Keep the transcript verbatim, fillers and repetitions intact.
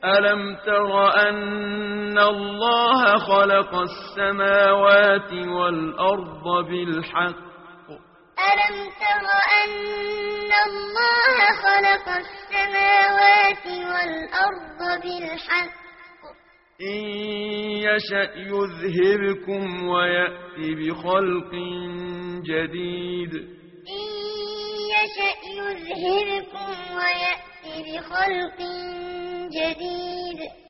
ألم تر أن الله خلق السماوات والأرض بالحق ألم تر أن الله خلق السماوات والأرض بالحق إن يشأ يذهبكم ويأتي بخلق جديد إن يشأ يذهبكم ويأتي بخلق جديد